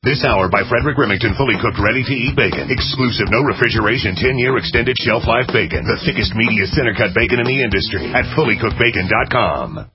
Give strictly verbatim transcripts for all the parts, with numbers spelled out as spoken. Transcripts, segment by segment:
This hour by Frederick Remington, fully cooked, ready-to-eat bacon. Exclusive, no refrigeration, ten-year extended shelf life bacon. The thickest, meatiest, center-cut bacon in the industry at fully cooked bacon dot com.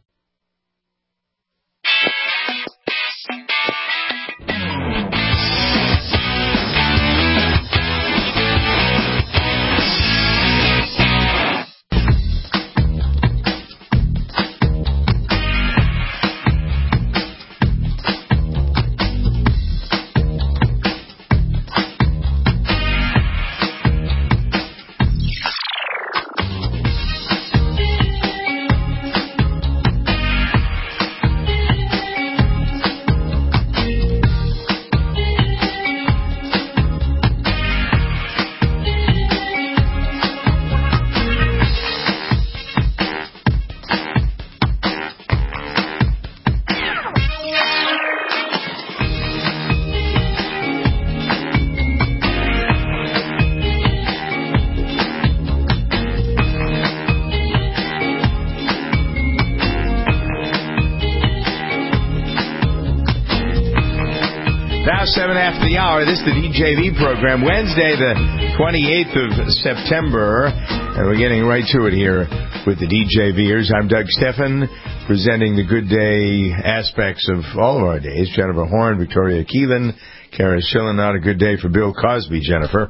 Seven after the hour. This is the D J V program, Wednesday, the twenty-eighth of September, and we're getting right to it here with the D J Vers. I'm Doug Steffen, presenting the good day aspects of all of our days. Jennifer Horn, Victoria Keelan, Kara Schillen. Not a good day for Bill Cosby, Jennifer.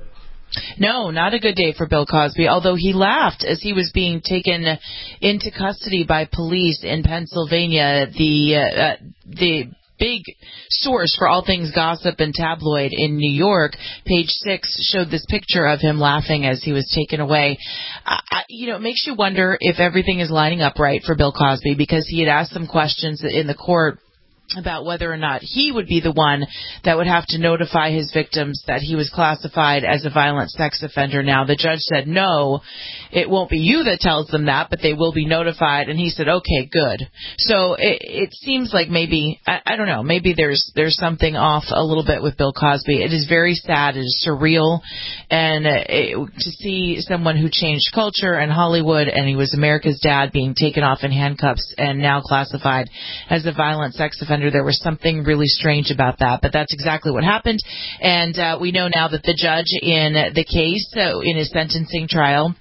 No, not a good day for Bill Cosby, although he laughed as he was being taken into custody by police in Pennsylvania. The uh, the big source for all things gossip and tabloid in New York, Page Six, showed this picture of him laughing as he was taken away. I, I, you know, it makes you wonder if everything is lining up right for Bill Cosby, because he had asked some questions in the court about whether or not he would be the one that would have to notify his victims that he was classified as a violent sex offender. Now, the judge said, no, it won't be you that tells them that, but they will be notified. And he said, okay, good. So it, it seems like maybe, I, I don't know, maybe there's there's something off a little bit with Bill Cosby. It is very sad. It is surreal. And uh, it, to see someone who changed culture and Hollywood, and he was America's dad, being taken off in handcuffs and now classified as a violent sex offender, there was something really strange about that, but that's exactly what happened. And uh, we know now that the judge in the case, uh, in his sentencing trial,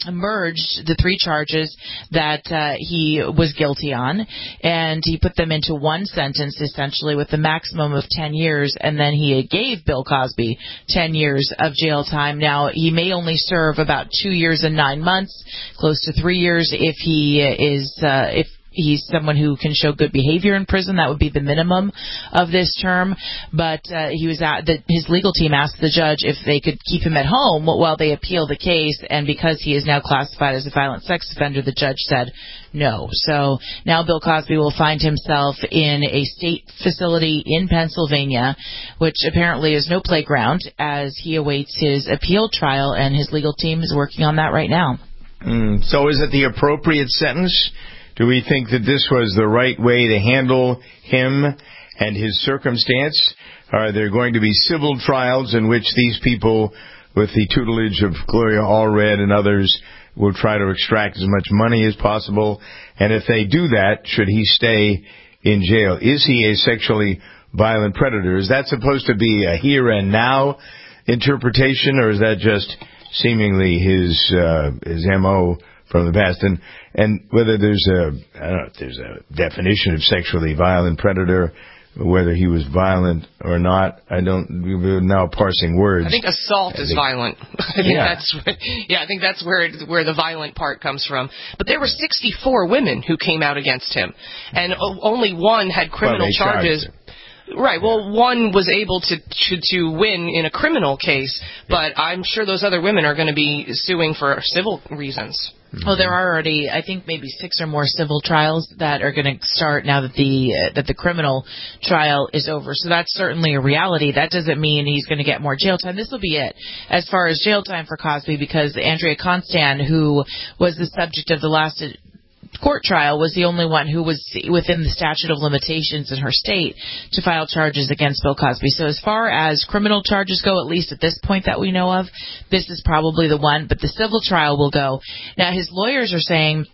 merged the three charges that uh, he was guilty on, and he put them into one sentence, essentially, with the maximum of ten years, and then he gave Bill Cosby ten years of jail time. Now, he may only serve about two years and nine months, close to three years, if he is, uh, if he's someone who can show good behavior in prison. That would be the minimum of this term. But uh, he was at the, his legal team asked the judge if they could keep him at home while they appeal the case. And because he is now classified as a violent sex offender, the judge said no. So now Bill Cosby will find himself in a state facility in Pennsylvania, which apparently is no playground, as he awaits his appeal trial, and his legal team is working on that right now. Mm, so is it the appropriate sentence? Do we think that this was the right way to handle him and his circumstance? Are there going to be civil trials in which these people, with the tutelage of Gloria Allred and others, will try to extract as much money as possible? And if they do that, should he stay in jail? Is he a sexually violent predator? Is that supposed to be a here and now interpretation, or is that just seemingly his uh, his M O from the past? And and whether there's a I don't know if there's a definition of sexually violent predator, whether he was violent or not, I don't. We're now parsing words. I think assault I is think, violent. I think yeah. that's yeah. I think that's where it, where the violent part comes from. But there were sixty-four women who came out against him, and only one had criminal well, charges. Right. Well, one was able to, to to win in a criminal case, but I'm sure those other women are going to be suing for civil reasons. Well, there are already, I think, maybe six or more civil trials that are going to start now that the uh, that the criminal trial is over. So that's certainly a reality. That doesn't mean he's going to get more jail time. This will be it as far as jail time for Cosby, because Andrea Constand, who was the subject of the last court trial, was the only one who was within the statute of limitations in her state to file charges against Bill Cosby. So as far as criminal charges go, at least at this point that we know of, this is probably the one, but the civil trial will go. Now, his lawyers are saying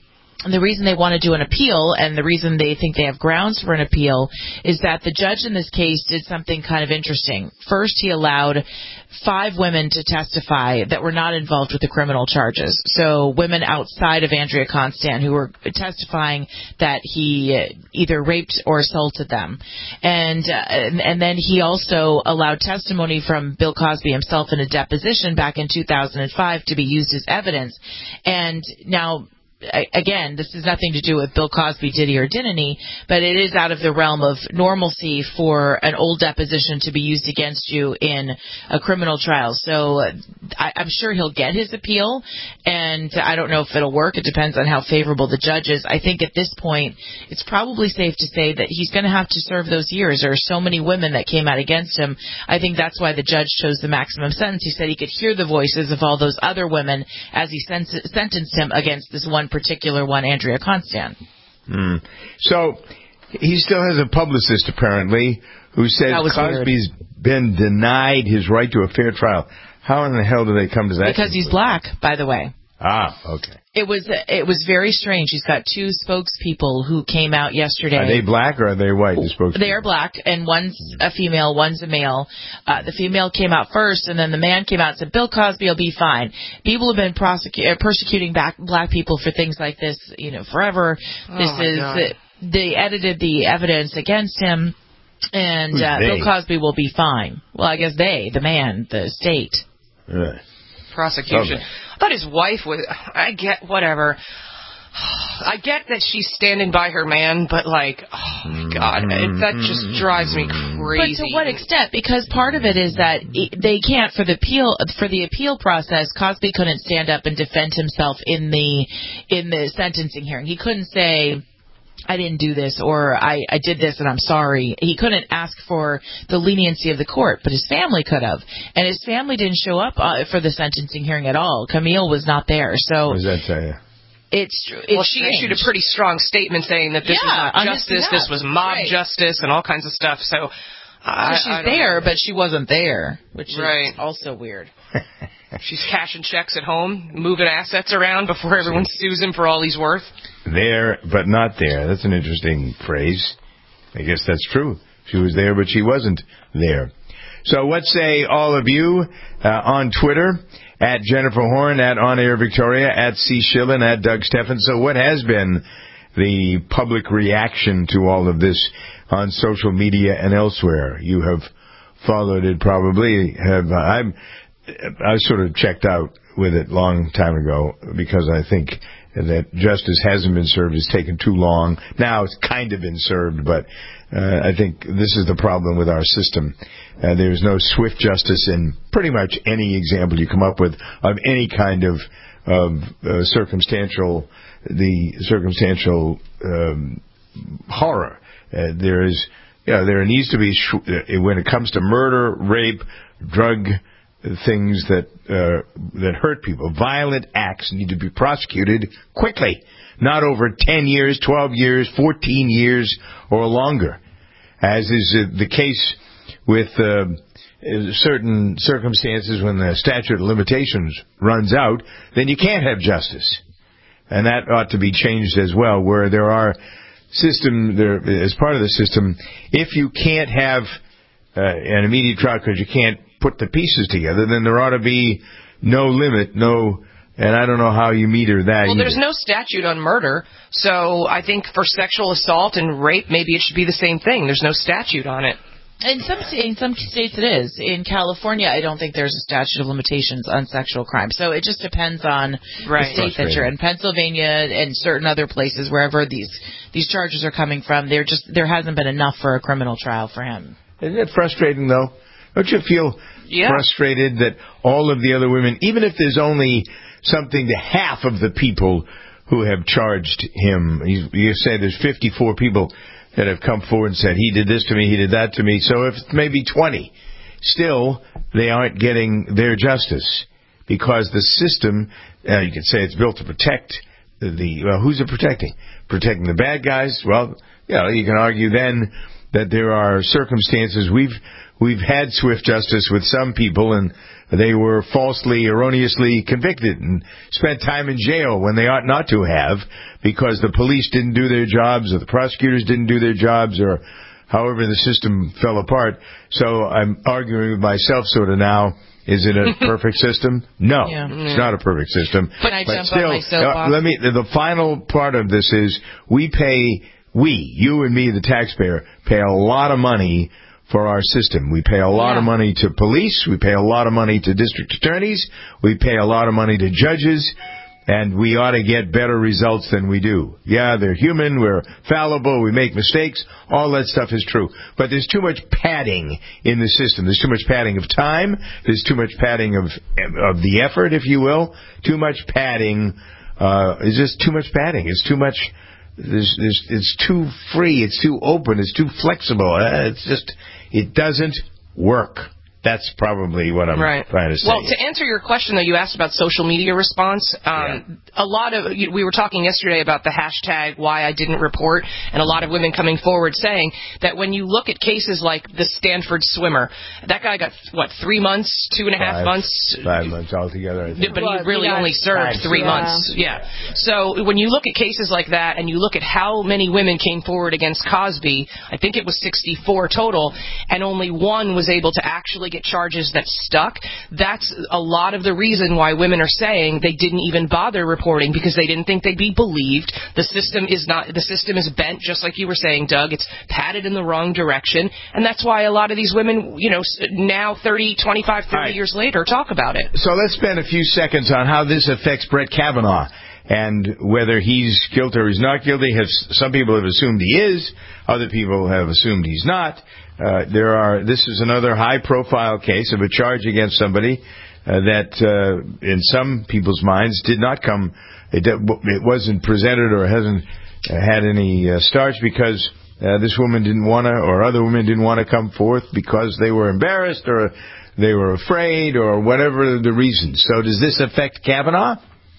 the reason they want to do an appeal, and the reason they think they have grounds for an appeal, is that the judge in this case did something kind of interesting. First, he allowed five women to testify that were not involved with the criminal charges. So women outside of Andrea Constand who were testifying that he either raped or assaulted them. And, uh, and, and then he also allowed testimony from Bill Cosby himself in a deposition back in two thousand five to be used as evidence. And now, again, this has nothing to do with Bill Cosby, did he or didn't he, but it is out of the realm of normalcy for an old deposition to be used against you in a criminal trial. So I, I'm sure he'll get his appeal, and I don't know if it'll work. It depends on how favorable the judge is. I think at this point, it's probably safe to say that he's going to have to serve those years. There are so many women that came out against him. I think that's why the judge chose the maximum sentence. He said he could hear the voices of all those other women as he sen- sentenced him against this one particular one, Andrea Constand. Mm. So he still has a publicist, apparently, who says Cosby's weird. been denied his right to a fair trial. How in the hell do they come to that? Because he's black, by the way. Ah, okay. It was it was very strange. He's got two spokespeople who came out yesterday. Are they black or are they white, the spokespeople? They are black, and one's a female, one's a male. Uh, the female came out first, and then the man came out and said, Bill Cosby will be fine. People have been prosecu- uh, persecuting back, black people for things like this, you know, forever. Oh this is uh, they edited the evidence against him, and uh, Bill Cosby will be fine. Well, I guess they, the man, the state. Right. Prosecution. Okay. I thought his wife was, I get, whatever. I get that she's standing by her man, but like, oh my God, it, that just drives me crazy. But to what extent? Because part of it is that they can't, for the appeal, for the appeal process, Cosby couldn't stand up and defend himself in the, in the sentencing hearing. He couldn't say, I didn't do this, or I, I did this and I'm sorry. He couldn't ask for the leniency of the court, but his family could have. And his family didn't show up uh, for the sentencing hearing at all. Camille was not there. So what does that tell you? It's, it's well, she strange. issued a pretty strong statement saying that this yeah, was not justice, this was mob right. justice, and all kinds of stuff. So, I, so she's I there, know. but she wasn't there, which is right. also weird. She's cashing checks at home, moving assets around before everyone sues him for all he's worth. There, but not there. That's an interesting phrase. I guess that's true. She was there, but she wasn't there. So what say all of you uh, on Twitter, at Jennifer Horn, at On Air Victoria, at C. Schillen, at Doug Steffen. So what has been the public reaction to all of this on social media and elsewhere? You have followed it probably. Have uh, I'm I sort of checked out with it long time ago because I think that justice hasn't been served. It's taken too long. Now it's kind of been served, but uh, I think this is the problem with our system. Uh, there's no swift justice in pretty much any example you come up with of any kind of of uh, circumstantial the circumstantial um, horror. Uh, there is, you know, there needs to be sh- uh, when it comes to murder, rape, drug things that uh, that hurt people. Violent acts need to be prosecuted quickly, not over ten years, twelve years, fourteen years, or longer, as is uh, the case with uh, certain circumstances when the statute of limitations runs out. Then you can't have justice, and that ought to be changed as well. Where there are system, there as part of the system, if you can't have uh, an immediate trial because you can't put the pieces together, then there ought to be no limit, no, and I don't know how you meter that. Well, either. There's no statute on murder, so I think for sexual assault and rape, maybe it should be the same thing. There's no statute on it. In some in some states it is. In California, I don't think there's a statute of limitations on sexual crime. So it just depends on right. the state that you're in. Pennsylvania and certain other places, wherever these these charges are coming from, there just there hasn't been enough for a criminal trial for him. Isn't it frustrating, though? Don't you feel yeah. frustrated that all of the other women, even if there's only something to half of the people who have charged him, you, you say there's fifty-four people that have come forward and said, he did this to me, he did that to me. So if maybe twenty, still they aren't getting their justice because the system, uh, you could say it's built to protect the, well, who's it protecting? Protecting the bad guys? Well, you know, you can argue then that there are circumstances. We've we've had swift justice with some people, and they were falsely, erroneously convicted and spent time in jail when they ought not to have, because the police didn't do their jobs, or the prosecutors didn't do their jobs, or however the system fell apart. So I'm arguing with myself sort of now. Is it a perfect system? No, yeah. It's not a perfect system. But, I but jump still, on my soapbox? Uh, let me. The final part of this is we pay. We, you and me, the taxpayer, pay a lot of money for our system. We pay a lot yeah. of money to police. We pay a lot of money to district attorneys. We pay a lot of money to judges. And we ought to get better results than we do. Yeah, they're human. We're fallible. We make mistakes. All that stuff is true. But there's too much padding in the system. There's too much padding of time. There's too much padding of of the effort, if you will. Too much padding. Uh, it's just too much padding. It's too much... There's, there's, it's too free. It's too open. It's too flexible. Uh, it's just... It doesn't work. That's probably what I'm right. trying to say. Well, to answer your question, though, you asked about social media response. Um, yeah. A lot of we were talking yesterday about the hashtag why I didn't report, and a lot of women coming forward saying that when you look at cases like the Stanford swimmer, that guy got what three months, two and a half five, months, five months altogether. I think. But he really only served three yeah. months. Yeah. So when you look at cases like that, and you look at how many women came forward against Cosby, I think it was sixty-four total, and only one was able to actually get charges that stuck. That's a lot of the reason why women are saying they didn't even bother reporting, because they didn't think they'd be believed. The system is not, the system is bent, just like you were saying, Doug. It's padded in the wrong direction, and that's why a lot of these women, you know, now thirty, twenty-five, thirty right. years later, talk about it. So let's spend a few seconds on how this affects Brett Kavanaugh and whether he's guilty or he's not guilty. Have, some people have assumed he is. Other people have assumed he's not. Uh, there are. This is another high-profile case of a charge against somebody uh, that, uh, in some people's minds, did not come. It, it wasn't presented or hasn't had any uh, starch because uh, this woman didn't want to, or other women didn't want to come forth because they were embarrassed or they were afraid or whatever the reason. So, does this affect Kavanaugh?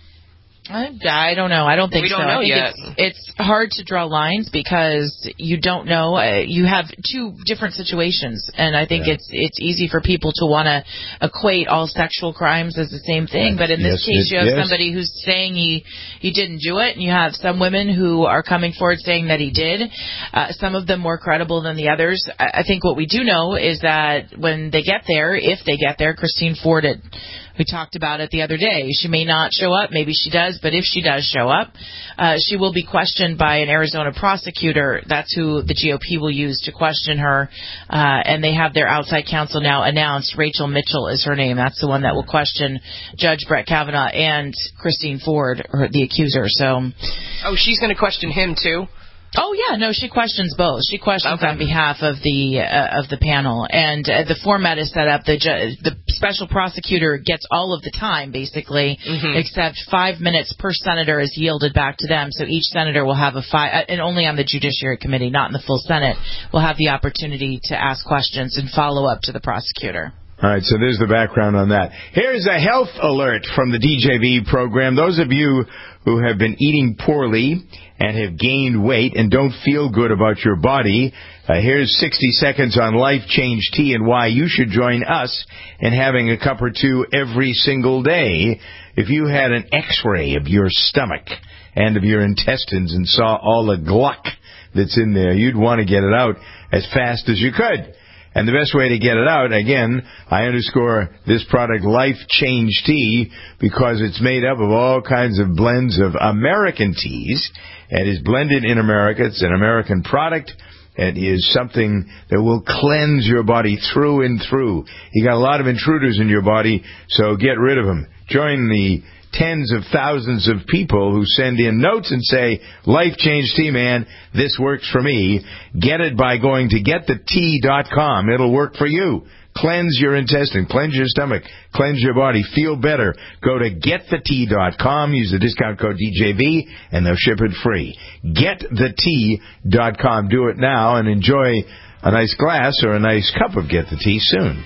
I, I don't know. I don't think we don't so. know I think yet. It's, it's hard to draw lines because you don't know. Uh, you have two different situations, and I think yeah. it's it's easy for people to want to equate all sexual crimes as the same thing. But in this yes, case, it, you have yes. somebody who's saying he he didn't do it, and you have some women who are coming forward saying that he did. Uh, some of them more credible than the others. I, I think what we do know is that when they get there, if they get there, Christine Ford had. We talked about it the other day. She may not show up. Maybe she does. But if she does show up, uh, she will be questioned by an Arizona prosecutor. That's who the G O P will use to question her. Uh, and they have their outside counsel now announced. Rachel Mitchell is her name. That's the one that will question Judge Brett Kavanaugh and Christine Ford, or the accuser. So, oh, she's going to question him, too? Oh, yeah, no, she questions both. She questions okay. on behalf of the uh, of the panel. And uh, the format is set up. The ju- the special prosecutor gets all of the time, basically, mm-hmm. except five minutes per senator is yielded back to them. So each senator will have a five, uh, and only on the Judiciary Committee, not in the full Senate, will have the opportunity to ask questions and follow up to the prosecutor. All right, so there's the background on that. Here's a health alert from the D J V program. Those of you who have been eating poorly and have gained weight and don't feel good about your body, uh, here's sixty seconds on Life Change Tea and why you should join us in having a cup or two every single day. If you had an x-ray of your stomach and of your intestines and saw all the gluck that's in there, you'd want to get it out as fast as you could. And the best way to get it out, again, I underscore this product, Life Change Tea, because it's made up of all kinds of blends of American teas. It is blended in America. It's an American product. It is something that will cleanse your body through and through. You got a lot of intruders in your body, so get rid of them. Join the tens of thousands of people who send in notes and say, Life Change Tea, man, this works for me. Get it by going to get the tea dot com. It'll work for you. Cleanse your intestine, cleanse your stomach, cleanse your body, feel better. Go to get the tea dot com, use the discount code D J V, and they'll ship it free. get the tea dot com. Do it now and enjoy a nice glass or a nice cup of Get the Tea soon.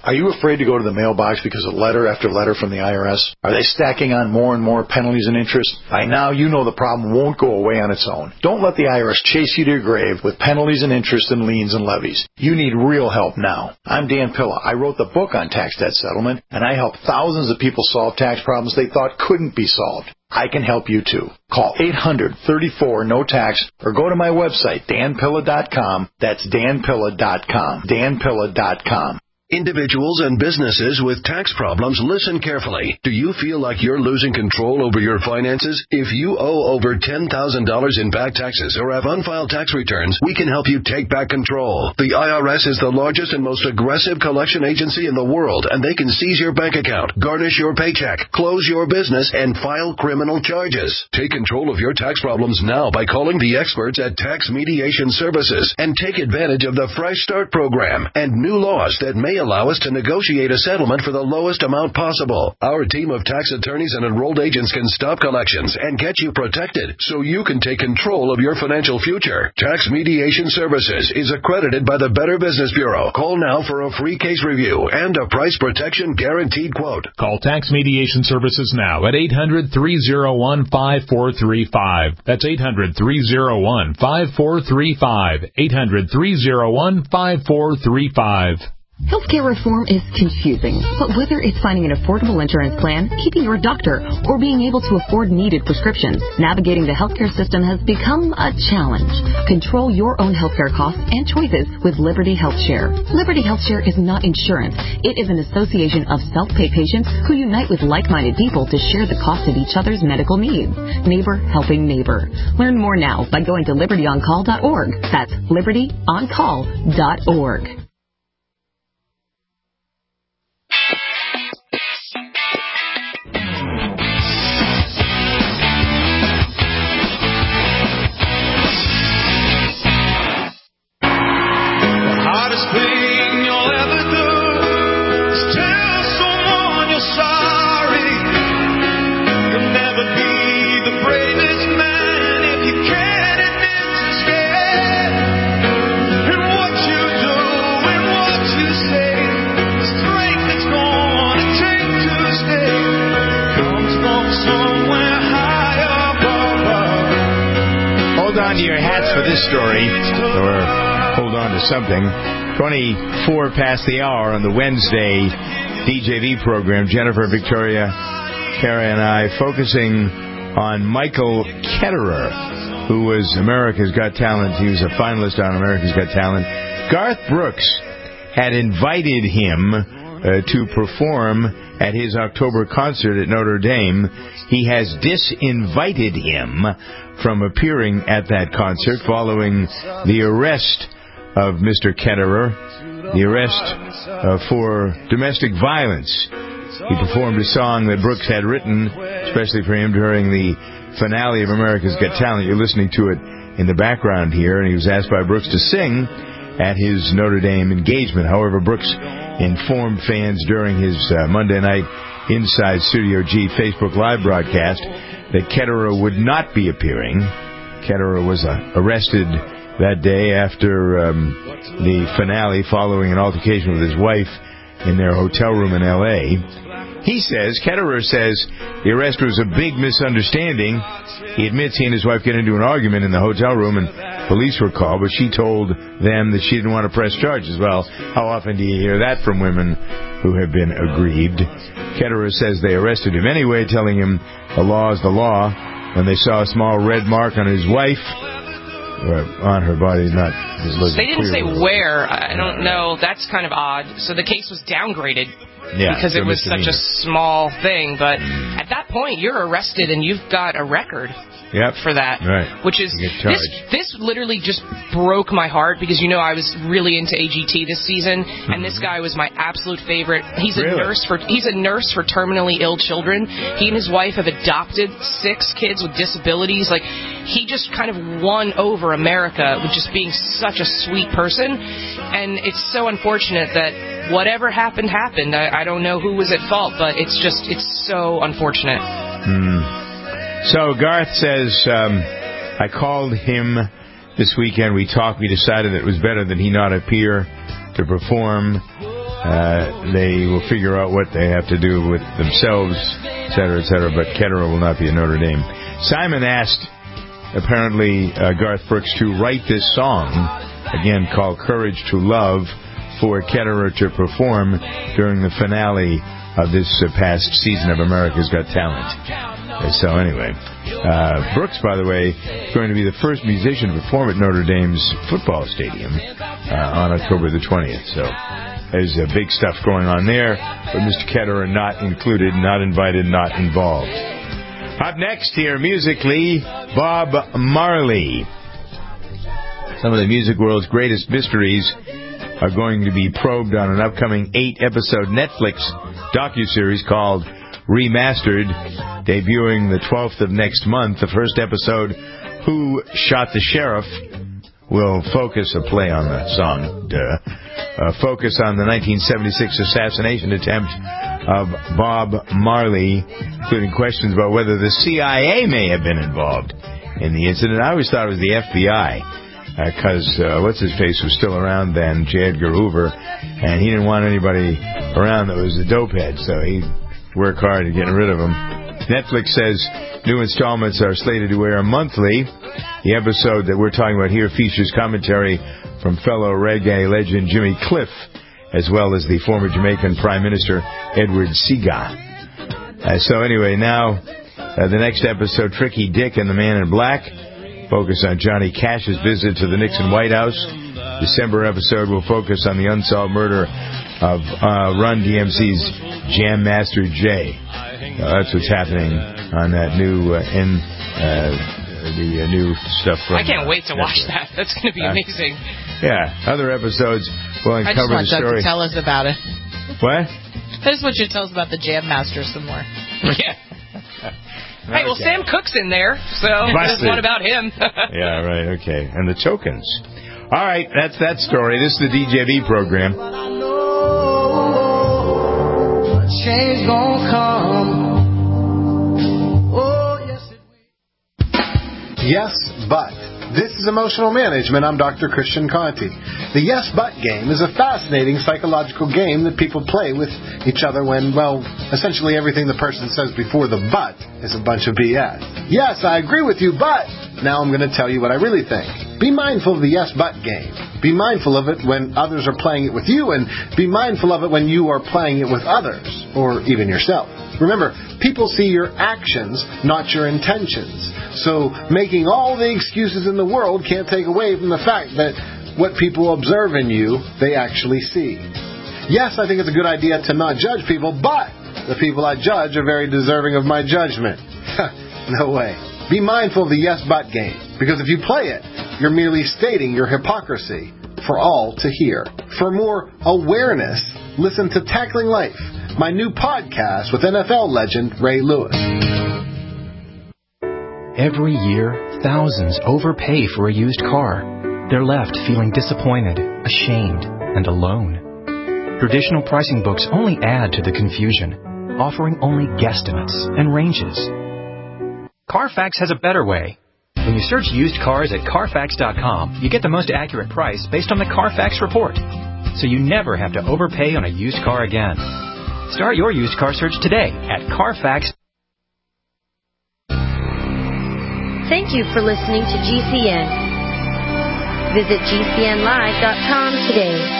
Are you afraid to go to the mailbox because of letter after letter from the I R S? Are they stacking on more and more penalties and interest? By now, you know the problem won't go away on its own. Don't let the I R S chase you to your grave with penalties and interest and liens and levies. You need real help now. I'm Dan Pilla. I wrote the book on tax debt settlement, and I help thousands of people solve tax problems they thought couldn't be solved. I can help you too. Call eight hundred, thirty-four, no tax or go to my website, dan pilla dot com. That's dan pilla dot com. dan pilla dot com. Individuals and businesses with tax problems, listen carefully. Do you feel like you're losing control over your finances? If you owe over ten thousand dollars in back taxes or have unfiled tax returns, we can help you take back control. The I R S is the largest and most aggressive collection agency in the world, and they can seize your bank account, garnish your paycheck, close your business, and file criminal charges. Take control of your tax problems now by calling the experts at Tax Mediation Services and take advantage of the Fresh Start program and new laws that may allow us to negotiate a settlement for the lowest amount possible. Our team of tax attorneys and enrolled agents can stop collections and get you protected so you can take control of your financial future. Tax Mediation Services is accredited by the Better Business Bureau. Call now for a free case review and a price protection guaranteed quote. Call Tax Mediation Services now at eight hundred, three oh one, five four three five. That's eight hundred, three oh one, five four three five. eight hundred, three oh one, five four three five. Healthcare reform is confusing, but whether it's finding an affordable insurance plan, keeping your doctor, or being able to afford needed prescriptions, navigating the healthcare system has become a challenge. Control your own healthcare costs and choices with Liberty HealthShare. Liberty HealthShare is not insurance. It is an association of self-pay patients who unite with like-minded people to share the cost of each other's medical needs. Neighbor helping neighbor. Learn more now by going to liberty on call dot org. That's liberty on call dot org. For this story, or hold on to something. twenty-four past the hour on the Wednesday D J V program. Jennifer, Victoria, Kara, and I focusing on Michael Ketterer, who was America's Got Talent. He was a finalist on America's Got Talent. Garth Brooks had invited him uh, to perform at his October concert at Notre Dame. He has disinvited him from appearing at that concert following the arrest of Mister Ketterer, the arrest uh, for domestic violence. He performed a song that Brooks had written, especially for him during the finale of America's Got Talent. You're listening to it in the background here, and he was asked by Brooks to sing at his Notre Dame engagement. However, Brooks informed fans during his uh, Monday night Inside Studio G Facebook Live broadcast that Ketterer would not be appearing. Ketterer was uh, arrested that day after um, the finale following an altercation with his wife in their hotel room in L A He says, Ketterer says, the arrest was a big misunderstanding. He admits he and his wife got into an argument in the hotel room and police were called, but she told them that she didn't want to press charges. Well, how often do you hear that from women who have been aggrieved? Ketterer says they arrested him anyway, telling him the law is the law. When they saw a small red mark on his wife, or on her body, not... They didn't say where. I don't know. That's kind of odd. So the case was downgraded. Yeah, because it was such a small thing. But mm. at that point, you're arrested and you've got a record yep. for that. Right. Which is, this This literally just broke my heart because, you know, I was really into A G T this season, mm-hmm. and this guy was my absolute favorite. He's a really? nurse for He's a nurse for terminally ill children. He and his wife have adopted six kids with disabilities. Like, he just kind of won over America with just being such a sweet person. And it's so unfortunate that whatever happened, happened. I, I don't know who was at fault, but it's just, it's so unfortunate. Mm. So Garth says, um, I called him this weekend. We talked. We decided it was better that he not appear to perform. uh, they will figure out what they have to do with themselves, et cetera, et cetera. But Ketterer will not be at Notre Dame. Simon asked, apparently, uh, Garth Brooks to write this song, again called Courage to Love, for Ketterer to perform during the finale of this uh, past season of America's Got Talent. Uh, so anyway, uh, Brooks, by the way, is going to be the first musician to perform at Notre Dame's football stadium uh, on October the twentieth. So there's uh, big stuff going on there, but Mister Ketterer not included, not invited, not involved. Up next here, musically, Bob Marley. Some of the music world's greatest mysteries are going to be probed on an upcoming eight-episode Netflix docuseries called Remastered, debuting the twelfth of next month. The first episode, Who Shot the Sheriff, will focus, a play on the song, duh, uh, focus on the nineteen seventy-six assassination attempt of Bob Marley, including questions about whether the C I A may have been involved in the incident. I always thought it was the F B I. Because uh, uh, what's-his-face was still around then, J. Edgar Hoover, and he didn't want anybody around that was a dopehead, so he worked hard at getting rid of him. Netflix says new installments are slated to air monthly. The episode that we're talking about here features commentary from fellow reggae legend Jimmy Cliff, as well as the former Jamaican Prime Minister Edward Seaga. Uh, so anyway, now uh, the next episode, Tricky Dick and the Man in Black, focus on Johnny Cash's visit to the Nixon White House. December episode will focus on the unsolved murder of uh, Run D M C's Jam Master Jay. Uh, that's what's happening on that new uh, in uh, the uh, new stuff. From, I can't wait to uh, watch that. That's going to be uh, amazing. Yeah, other episodes will uncover I just want the story. Doug to tell us about it. What? I just want you to tell us about the Jam Master some more. Yeah. Hey, well, Okay. Sam Cooke's in there, so Busted. what about him? Yeah, right, okay. And the tokens. All right, that's that story. This is the D J V program. Change gon' come. Oh, yes, it will. Yes, but. This is Emotional Management. I'm Doctor Christian Conti. The Yes But game is a fascinating psychological game that people play with each other when, well, essentially everything the person says before the but is a bunch of B S. Yes, I agree with you, but now I'm going to tell you what I really think. Be mindful of the Yes But game. Be mindful of it when others are playing it with you, and be mindful of it when you are playing it with others, or even yourself. Remember, people see your actions, not your intentions. So making all the excuses in the world can't take away from the fact that what people observe in you, they actually see. Yes, I think it's a good idea to not judge people, but the people I judge are very deserving of my judgment. No way. Be mindful of the yes but game, because if you play it, you're merely stating your hypocrisy for all to hear. For more awareness, listen to Tackling Life, my new podcast with N F L legend Ray Lewis. Every year, thousands overpay for a used car. They're left feeling disappointed, ashamed, and alone. Traditional pricing books only add to the confusion, offering only guesstimates and ranges. Carfax has a better way. When you search used cars at Carfax dot com, you get the most accurate price based on the Carfax report, so you never have to overpay on a used car again. Start your used car search today at Carfax. Thank you for listening to G C N. Visit G C N live dot com today.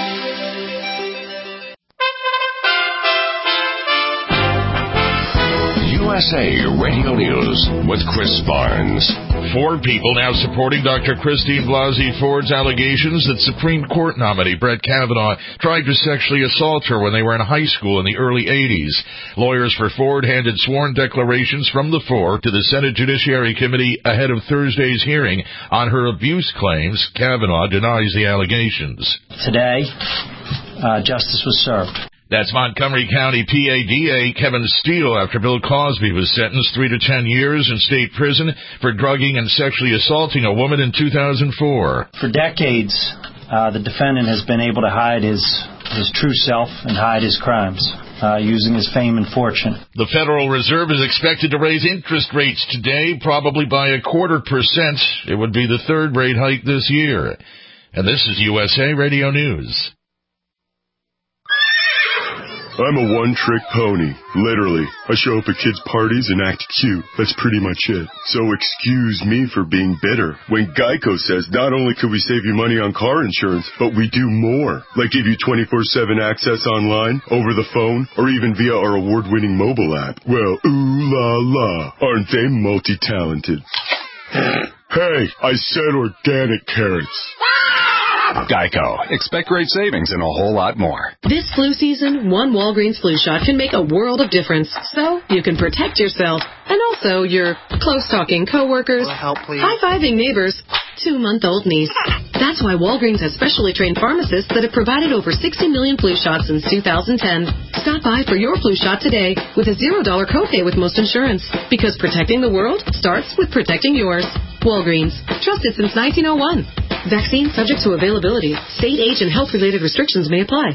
U S A Radio News with Chris Barnes. Four people now supporting Doctor Christine Blasey Ford's allegations that Supreme Court nominee Brett Kavanaugh tried to sexually assault her when they were in high school in the early eighties. Lawyers for Ford handed sworn declarations from the four to the Senate Judiciary Committee ahead of Thursday's hearing on her abuse claims. Kavanaugh denies the allegations. Today, uh, justice was served. That's Montgomery County P A D A Kevin Steele after Bill Cosby was sentenced three to ten years in state prison for drugging and sexually assaulting a woman in two thousand four. For decades, uh, the defendant has been able to hide his, his true self and hide his crimes uh, using his fame and fortune. The Federal Reserve is expected to raise interest rates today, probably by a quarter percent. It would be the third rate hike this year. And this is U S A Radio News. I'm a one-trick pony. Literally. I show up at kids' parties and act cute. That's pretty much it. So excuse me for being bitter when Geico says not only could we save you money on car insurance, but we do more. Like give you twenty-four seven access online, over the phone, or even via our award-winning mobile app. Well, ooh la la. Aren't they multi-talented? Hey, I said organic carrots. Geico. Expect great savings and a whole lot more. This flu season, one Walgreens flu shot can make a world of difference. So you can protect yourself and also your close-talking coworkers, high-fiving neighbors, two-month-old niece. That's why Walgreens has specially trained pharmacists that have provided over sixty million flu shots since two thousand ten. Stop by for your flu shot today with a zero dollar copay with most insurance. Because protecting the world starts with protecting yours. Walgreens. Trusted since nineteen oh one. Vaccine subject to availability. State, age, and health-related restrictions may apply.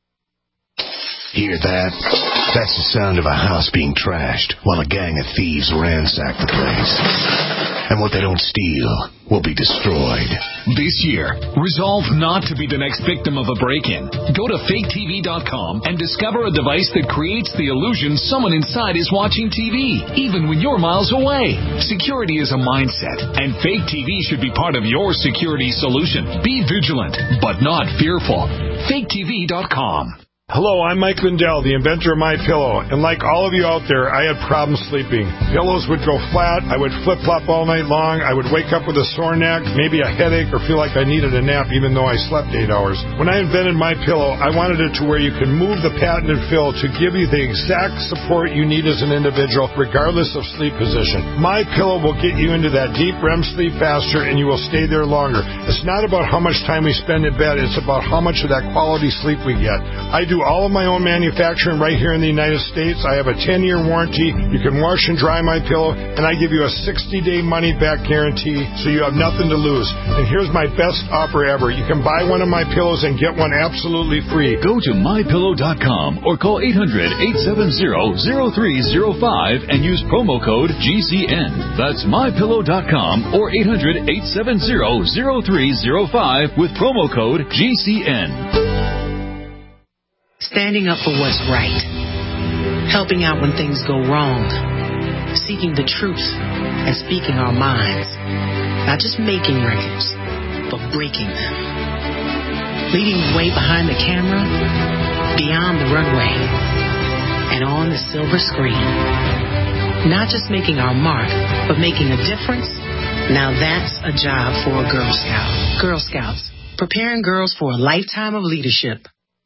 Hear that? That's the sound of a house being trashed while a gang of thieves ransack the place. And what they don't steal will be destroyed. This year, resolve not to be the next victim of a break-in. Go to fake T V dot com and discover a device that creates the illusion someone inside is watching T V, even when you're miles away. Security is a mindset, and Fake T V should be part of your security solution. Be vigilant, but not fearful. fake T V dot com. Hello, I'm Mike Lindell, the inventor of MyPillow, and like all of you out there, I had problems sleeping. Pillows would go flat, I would flip-flop all night long, I would wake up with a sore neck, maybe a headache, or feel like I needed a nap even though I slept eight hours. When I invented MyPillow, I wanted it to where you can move the patented fill to give you the exact support you need as an individual, regardless of sleep position. MyPillow will get you into that deep R E M sleep faster, and you will stay there longer. It's not about how much time we spend in bed, it's about how much of that quality sleep we get. I do all of my own manufacturing right here in the United States. I have a ten-year warranty. You can wash and dry my pillow, and I give you a sixty-day money-back guarantee, so you have nothing to lose. And here's my best offer ever. You can buy one of my pillows and get one absolutely free. Go to my pillow dot com or call eight hundred, eight seven zero, zero three zero five and use promo code G C N. That's my pillow dot com or eight hundred, eight seven zero, zero three zero five with promo code G C N. Standing up for what's right, helping out when things go wrong, seeking the truth and speaking our minds, not just making records, but breaking them, leading the way behind the camera, beyond the runway, and on the silver screen, not just making our mark, but making a difference. Now that's a job for a Girl Scout. Girl Scouts, preparing girls for a lifetime of leadership.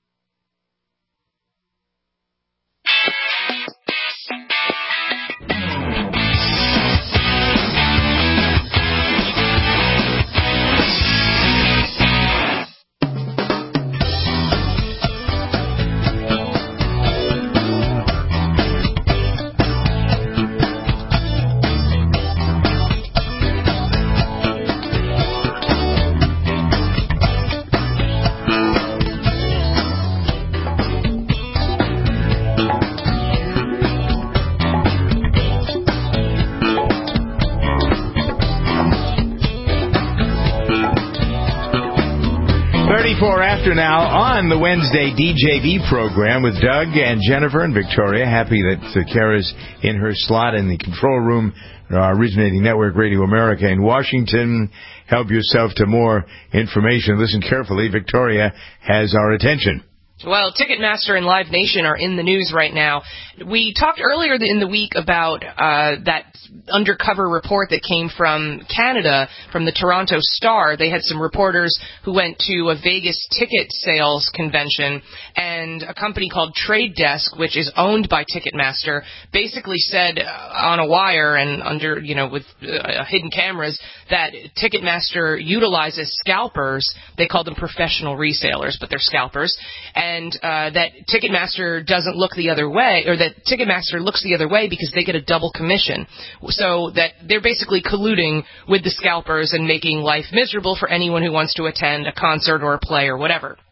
thirty-four after now on the Wednesday D J V program with Doug and Jennifer and Victoria. Happy that uh, Kara's in her slot in the control room, uh, originating Network Radio America in Washington. Help yourself to more information. Listen carefully. Victoria has our attention. Well, Ticketmaster and Live Nation are in the news right now. We talked earlier in the week about uh, that undercover report that came from Canada, from the Toronto Star. They had some reporters who went to a Vegas ticket sales convention, and a company called Trade Desk, which is owned by Ticketmaster, basically said uh, on a wire and under, you know, with uh, hidden cameras that Ticketmaster utilizes scalpers. They call them professional resellers, but they're scalpers. And uh, that Ticketmaster doesn't look the other way, or that Ticketmaster looks the other way because they get a double commission. So that they're basically colluding with the scalpers and making life miserable for anyone who wants to attend a concert or a play or whatever.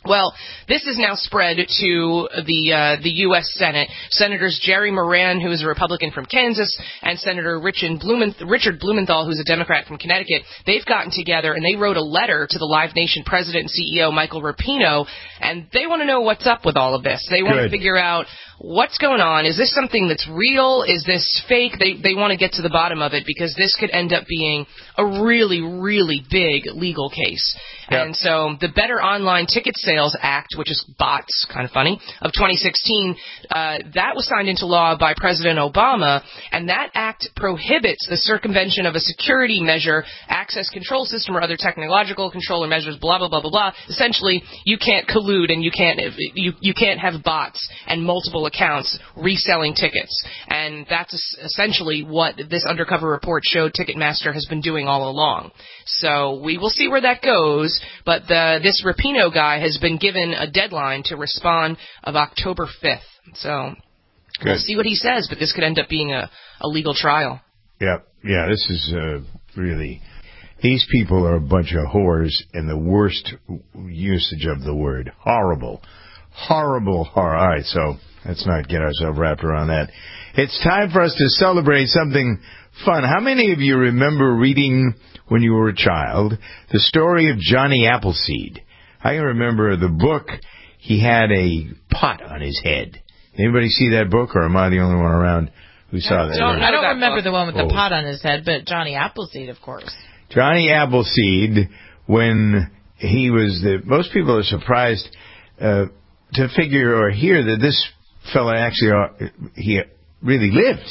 Well, this is now spread to the uh, the U S Senate. Senators Jerry Moran, who is a Republican from Kansas, and Senator Richard, Blumenth- Richard Blumenthal, who's a Democrat from Connecticut, they've gotten together and they wrote a letter to the Live Nation president and C E O, Michael Rapino, and they want to know what's up with all of this. They want Good. to figure out what's going on. Is this something that's real? Is this fake? They they want to get to the bottom of it because this could end up being a really, really big legal case. Yep. And so the Better Online Ticket Sales Act, which is bots, kind of funny, of twenty sixteen, uh, that was signed into law by President Obama, and that act prohibits the circumvention of a security measure, access control system, or other technological control or measures, blah, blah, blah, blah, blah. Essentially, you can't collude and you can't, you, you can't have bots and multiple accounts reselling tickets. And that's essentially what this undercover report showed Ticketmaster has been doing all along. So we will see where that goes, but the, this Rapino guy has been given a deadline to respond of October fifth. So Good. We'll see what he says, but this could end up being a, a legal trial. Yeah, yeah, this is uh, really... These people are a bunch of whores in the worst usage of the word. Horrible. Horrible, horror. All right, so let's not get ourselves wrapped around that. It's time for us to celebrate something fun. How many of you remember reading, when you were a child, the story of Johnny Appleseed? I can remember the book. He had a pot on his head. Anybody see that book, or am I the only one around who saw that? Don't, I don't remember book. the one with oh. the pot on his head, but Johnny Appleseed, of course. Johnny Appleseed, when he was the... Most people are surprised uh, to figure or hear that this fella actually, uh, he really lived.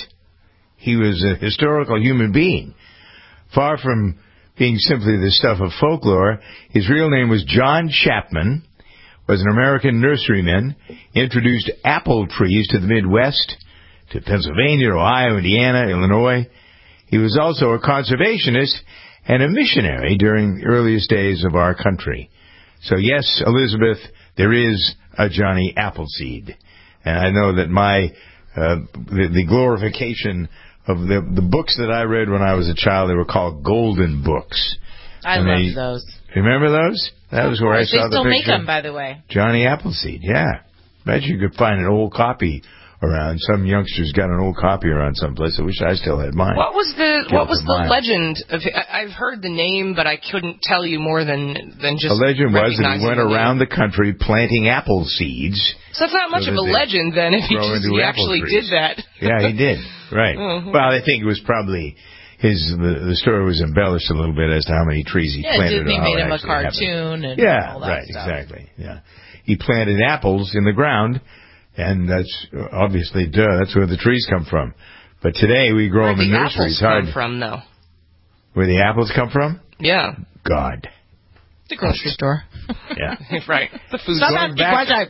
He was a historical human being. Far from being simply the stuff of folklore, his real name was John Chapman, was an American nurseryman, introduced apple trees to the Midwest, to Pennsylvania, Ohio, Indiana, Illinois. He was also a conservationist and a missionary during the earliest days of our country. So yes, Elizabeth, there is a Johnny Appleseed. And I know that my, uh, the, the glorification of the, the books that I read when I was a child, they were called golden books. I and love they, those. Remember those? That was where I saw the picture. They still make them, by the way. Johnny Appleseed, yeah. Bet you could find an old copy around. Some youngsters got an old copy around someplace. I wish I still had mine. What was the Get What was the mine. legend of? I've heard the name, but I couldn't tell you more than than just. The legend was that he went the around the country planting apple seeds. So it's not much so of a legend then, if he, just, he actually trees. did that. Yeah, he did. Right. Mm-hmm. Well, I think it was probably his. The, the story was embellished a little bit as to how many trees he yeah, planted. Disney and made how him it a cartoon happened. and yeah, all that right, stuff. exactly. Yeah, he planted apples in the ground. And that's obviously, duh, that's where the trees come from. But today we grow Where them in the nurseries. apples come Hard. from, though. Where the apples come from? Yeah. God. The grocery store. Yeah. Right. The food Going back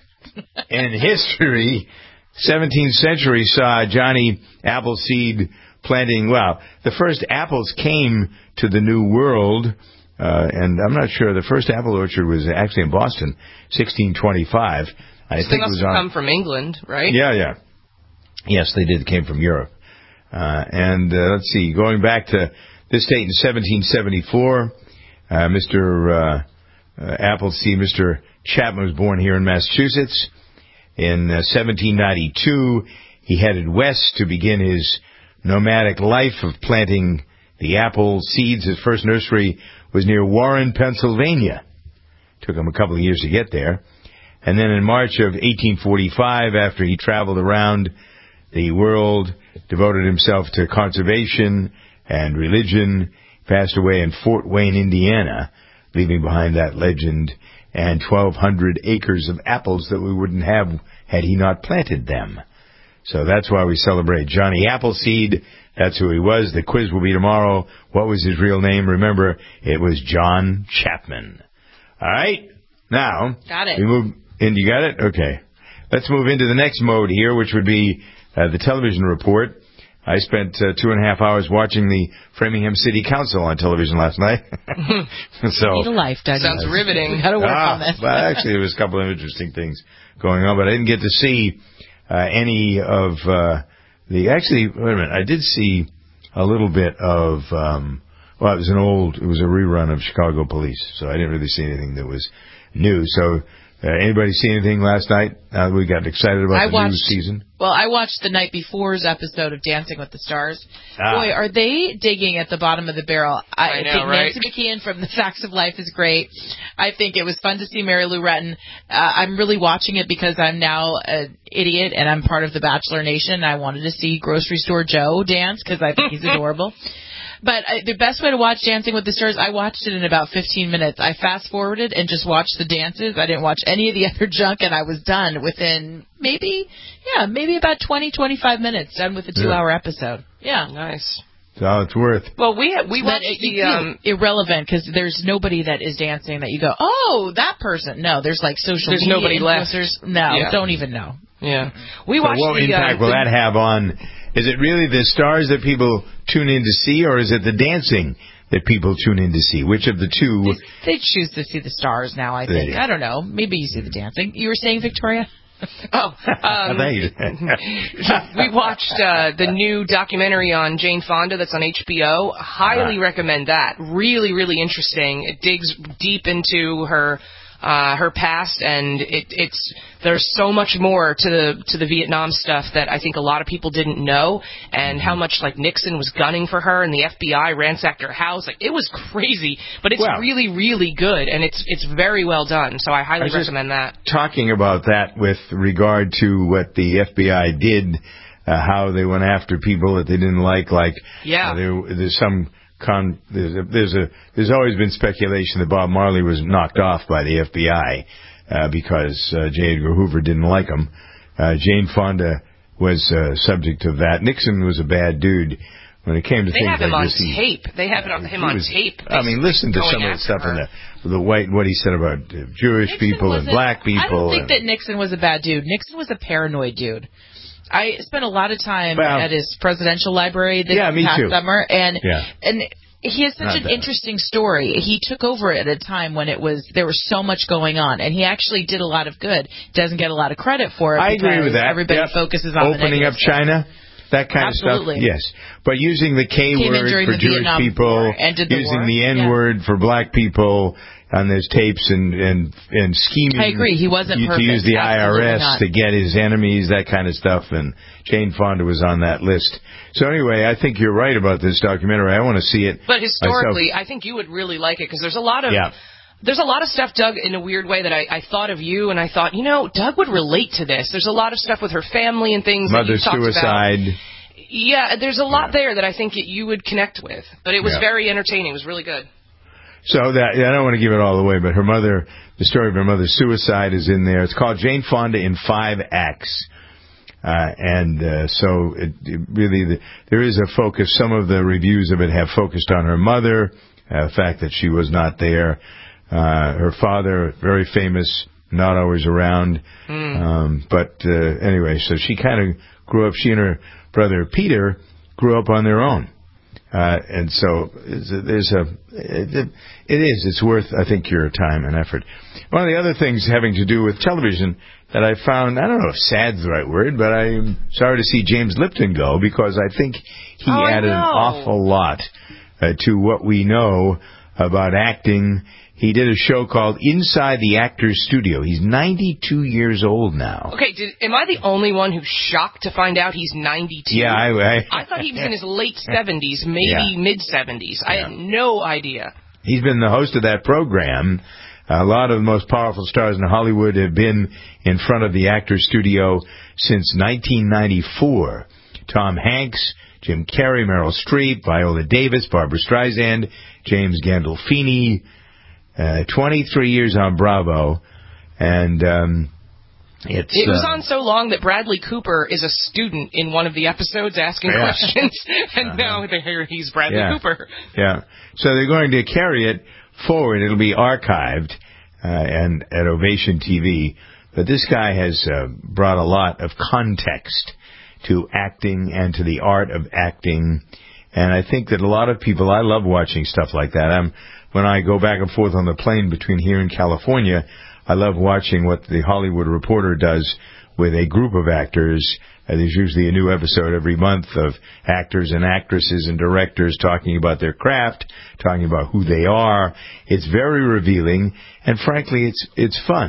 in history, seventeenth century saw Johnny Appleseed planting, well, the first apples came to the New World, uh, and I'm not sure, the first apple orchard was actually in Boston, sixteen twenty-five. I they think must it was have on, come from England, right? Yeah, yeah. Yes, they did. It came from Europe. Uh, and uh, let's see, going back to this date in seventeen seventy-four, uh, Mister Uh, uh, Appleseed, Mister Chapman was born here in Massachusetts. In uh, seventeen ninety-two, he headed west to begin his nomadic life of planting the apple seeds. His first nursery was near Warren, Pennsylvania. Took him a couple of years to get there. And then in March of eighteen forty-five, after he traveled around the world, devoted himself to conservation and religion, passed away in Fort Wayne, Indiana, leaving behind that legend and twelve hundred acres of apples that we wouldn't have had he not planted them. So that's why we celebrate Johnny Appleseed. That's who he was. The quiz will be tomorrow. What was his real name? Remember, it was John Chapman. All right. Now, got it. We move. And you got it? Okay. Let's move into the next mode here, which would be uh, the television report. I spent uh, two and a half hours watching the Framingham City Council on television last night. so Need a life, Doug. Sounds riveting. Got to work ah, on this. Well, actually, there was a couple of interesting things going on, but I didn't get to see uh, any of uh, the... Actually, wait a minute. I did see a little bit of... Um, well, it was an old... It was a rerun of Chicago Police, so I didn't really see anything that was new. So... Uh, anybody see anything last night? Uh, we got excited about I the watched, new season. Well, I watched the night before's episode of Dancing with the Stars. Ah. Boy, are they digging at the bottom of the barrel. I, I know, think right? Nancy McKeon from The Facts of Life is great. I think it was fun to see Mary Lou Retton. Uh, I'm really watching it because I'm now an idiot and I'm part of the Bachelor Nation. I wanted to see Grocery Store Joe dance because I think he's adorable. But uh, the best way to watch Dancing with the Stars, I watched it in about fifteen minutes. I fast-forwarded and just watched the dances. I didn't watch any of the other junk, and I was done within maybe, yeah, maybe about twenty, twenty-five minutes, done with the two-hour Yeah. episode. Yeah. Nice. That's all it's worth. Well, we we But watched it, the you um, feel irrelevant because there's nobody that is dancing that you go, oh, that person. No, there's like social There's media nobody left. influencers. No, Yeah. don't even know. Yeah. We So watched what the, impact uh, will the, that have on, is it really the stars that people tune in to see, or is it the dancing that people tune in to see? Which of the two? They choose to see the stars now, I think. They do. I don't know. Maybe you see the dancing. You were saying, Victoria? Oh, um, we watched uh, the new documentary on Jane Fonda that's on H B O. Highly Ah. recommend that. Really, really interesting. It digs deep into her uh, her past, and it, it's there's so much more to the to the Vietnam stuff that I think a lot of people didn't know, and how much like Nixon was gunning for her, and the F B I ransacked her house. Like, it was crazy, but it's Well, really, really good, and it's it's very well done. So I highly I was just recommend that. Talking about that with regard to what the F B I did, uh, how they went after people that they didn't like, like Yeah. uh, there, there's some con, there's a, there's a there's always been speculation that Bob Marley was knocked off by the F B I uh, because uh, J. Edgar Hoover didn't like him. Uh, Jane Fonda was uh, subject of that. Nixon was a bad dude. When it came to They things have him like on this, he, tape. They have it on, him he on was- tape. I mean, listen to going some of the after stuff in her. the the white what he said about uh, Jewish Nixon people and wasn't- black people. I don't think and, that Nixon was a bad dude. Nixon was a paranoid dude. I spent a lot of time Well, at his presidential library this Yeah, me past too. summer, and Yeah. and he has such Not an that. interesting story. He took over at a time when it was there was so much going on, and he actually did a lot of good. Doesn't get a lot of credit for it. I agree because with that. Everybody Yep. focuses on the opening negative up stuff. China, that kind Absolutely. of stuff. Yes, but using the K Came in word during for the Jewish Vietnam people, War, ended the using war. the N Yeah. word for black people on those tapes, and and and scheming. I agree. He wasn't you, perfect. to use the Absolutely I R S not. to get his enemies, that kind of stuff. And Jane Fonda was on that list. So anyway, I think you're right about this documentary. I want to see it. But historically, myself. I think you would really like it because there's a lot of Yeah. there's a lot of stuff, Doug, in a weird way that I, I thought of you, and I thought, you know, Doug would relate to this. There's a lot of stuff with her family and things that Mother you talked suicide. about. Yeah, there's a lot there that I think it, you would connect with. But it was Yeah. very entertaining. It was really good. So that I don't want to give it all away, but her mother, the story of her mother's suicide is in there. It's called Jane Fonda in Five Acts. Uh, and uh, so it, it really, the, there is a focus. Some of the reviews of it have focused on her mother, uh, the fact that she was not there. Uh, her father, very famous, not always around. Mm. Um, but uh, anyway, so she kind of grew up. She and her brother Peter grew up on their own. Uh, and so it's a, there's a, it, it is, it's worth, I think, your time and effort. One of the other things having to do with television that I found, I don't know if sad's the right word, but I'm sorry to see James Lipton go because I think he Oh, I added an know. awful lot uh, to what we know about acting. He did a show called Inside the Actor's Studio. He's ninety-two years old now. Okay, did, am I the only one who's shocked to find out he's ninety-two? Yeah, I, I, I thought he was in his late seventies, maybe Yeah. mid-seventies. I had no idea. He's been the host of that program. A lot of the most powerful stars in Hollywood have been in front of the Actors Studio since nineteen ninety-four. Tom Hanks, Jim Carrey, Meryl Streep, Viola Davis, Barbara Streisand, James Gandolfini. Uh, twenty-three years on Bravo, and um, it's It was uh, on so long that Bradley Cooper is a student in one of the episodes asking Yeah. questions, and now they hear he's Bradley Yeah. Cooper. Yeah. So they're going to carry it forward. It'll be archived uh, and at Ovation T V. But this guy has uh, brought a lot of context to acting and to the art of acting. And I think that a lot of people, I love watching stuff like that. I'm, when I go back and forth on the plane between here and California, I love watching what the Hollywood Reporter does with a group of actors. Uh, there's usually a new episode every month of actors and actresses and directors talking about their craft, talking about who they are. It's very revealing, and frankly, it's it's fun.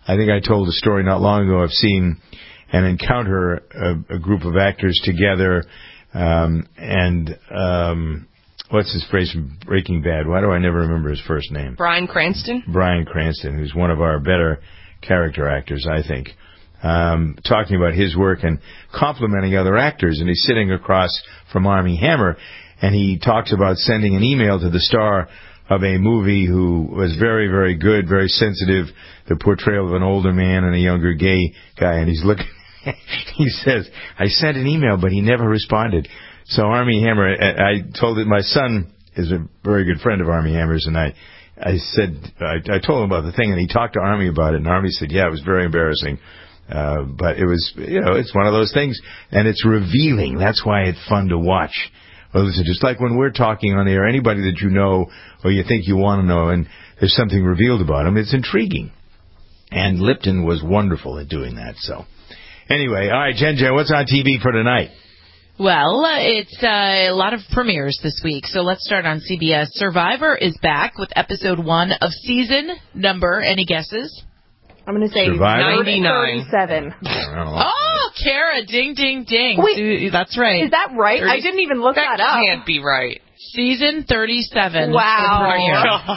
I think I told a story not long ago of seeing and encounter a, a group of actors together, um, and um, what's his phrase from Breaking Bad? Why do I never remember his first name? Bryan Cranston? Bryan Cranston, who's one of our better character actors, I think, um, talking about his work and complimenting other actors. And he's sitting across from Armie Hammer, and he talks about sending an email to the star of a movie who was very, very good, very sensitive, the portrayal of an older man and a younger gay guy. And he's looking, he says, I sent an email, but he never responded. So Armie Hammer, I, I told it, my son is a very good friend of Armie Hammer's, and I, I said, I, I told him about the thing, and he talked to Armie about it, and Armie said, yeah, it was very embarrassing. Uh, but it was, you know, it's one of those things, and it's revealing. That's why it's fun to watch. Well, listen, just like when we're talking on the air, anybody that you know or you think you want to know, and there's something revealed about them, it's intriguing. And Lipton was wonderful at doing that. So, anyway, all right, Jen Jen, what's on T V for tonight? Well, uh, it's uh, a lot of premieres this week, so let's start on C B S. Survivor is back with episode one of season number. Any guesses? I'm going to say ninety-nine. thirty-seven. Oh, Kara, ding, ding, ding. Wait, that's right. Is that right? thirty I didn't even look that, that up. That can't be right. Season thirty-seven. Wow.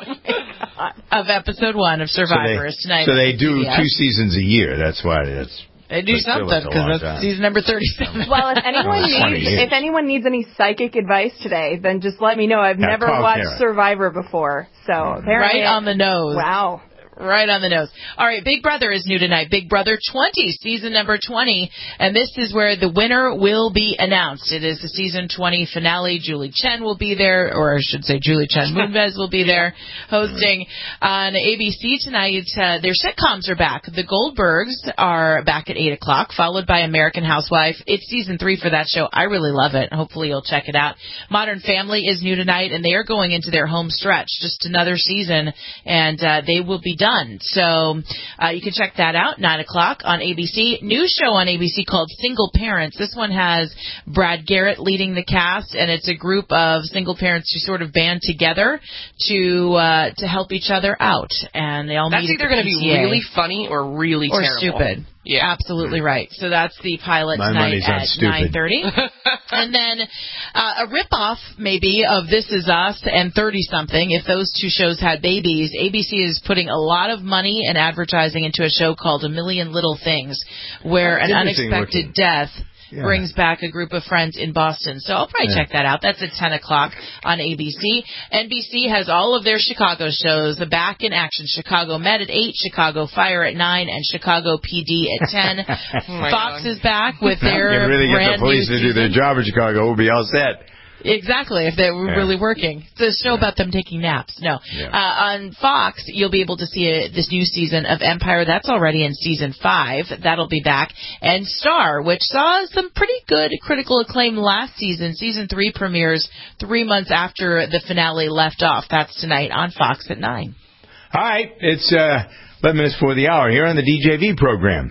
Of episode one of Survivor so they, tonight. So they do C B S. two seasons a year. That's why it's... They do something, because that's season number thirty-seven. Well, if anyone needs if anyone needs any psychic advice today, then just let me know. I've yeah, never watched Kara. Survivor before, so apparently... Right on the nose. Wow. Right on the nose. All right, Big Brother is new tonight. Big Brother twenty, season number twenty. And this is where the winner will be announced. It is the season twenty finale. Julie Chen will be there, or I should say Julie Chen Moonves will be there hosting. On A B C tonight, uh, their sitcoms are back. The Goldbergs are back at eight o'clock, followed by American Housewife. It's season three for that show. I really love it. Hopefully you'll check it out. Modern Family is new tonight, and they are going into their home stretch. Just another season, and uh, they will be done. Done. So uh, you can check that out, nine o'clock on A B C. New show on A B C called Single Parents. This one has Brad Garrett leading the cast, and it's a group of single parents who sort of band together to uh, to help each other out. And they all That's meet either going to be really funny or really or terrible. stupid. Yeah, absolutely right. So that's the pilot My tonight at nine thirty. And then uh, a ripoff, maybe, of This Is Us and thirty-something. If those two shows had babies, A B C is putting a lot of money and advertising into a show called A Million Little Things, where That's an unexpected looking. death Yeah. brings back a group of friends in Boston. So I'll probably Yeah. check that out. That's at ten o'clock on A B C. N B C has all of their Chicago shows back in action. Chicago Med at eight, Chicago Fire at nine, and Chicago P D at ten. Oh Fox God. is back with You their can really get brand the police new to do their season. job in Chicago. We'll be all set. Exactly, if they were Yeah. really working. It's a show about them taking naps. No. Yeah. Uh, on Fox, you'll be able to see a, this new season of Empire. That's already in season five. That'll be back. And Star, which saw some pretty good critical acclaim last season. Season three premieres three months after the finale left off. That's tonight on Fox at nine. All right, it's uh, eleven minutes before the hour here on the D J V program.